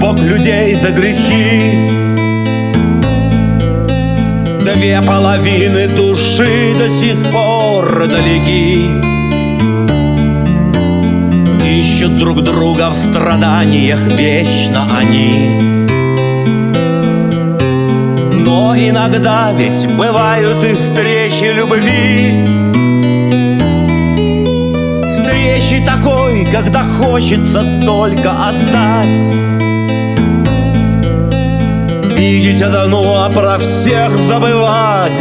Бог людей за грехи. Две половины души до сих пор далеки, ищут друг друга в страданиях вечно они. Но иногда ведь бывают и встречи любви, встречи такой, когда хочется только отдать, видеть одну, а про всех забывать.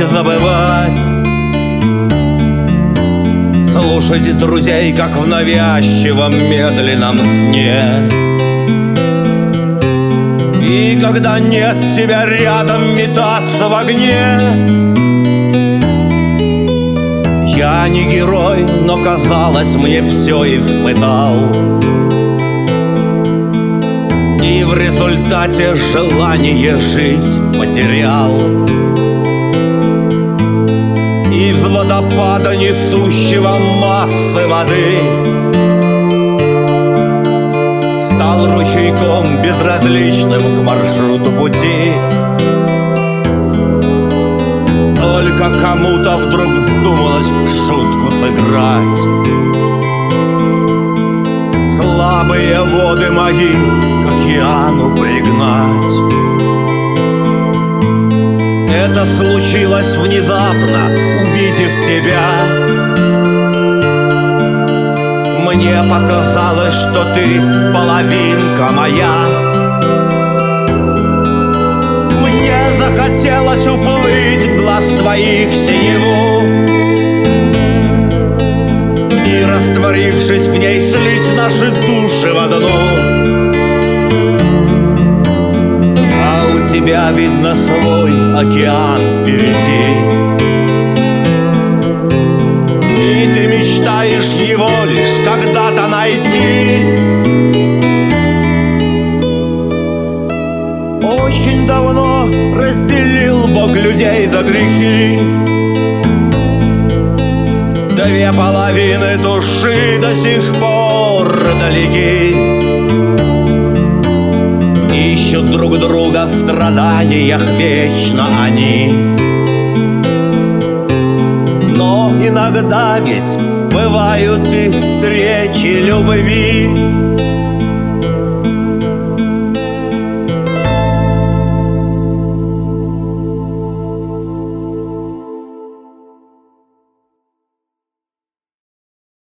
Слушать друзей, как в навязчивом медленном сне. И когда нет тебя рядом, метаться в огне. Я не герой, но казалось, мне все испытал, и в результате желание жить потерял. Из водопада, несущего массы воды, стал ручейком безразличным к маршруту пути. Только кому-то вдруг вздумалось шутку сыграть. Слабые воды мои к океану пригнать. Это случилось внезапно, увидев тебя. Мне показалось, что ты половинка моя. Мне захотелось уплыть в глаз твоих синеву и, растворившись в ней, слить наши души в одну. У тебя, видно, свой океан впереди, и ты мечтаешь его лишь когда-то найти. Очень давно разделил Бог людей за грехи. Две половины души до сих пор далеки, ищут друг друга в страданиях вечно они. Но иногда ведь бывают и встречи любви,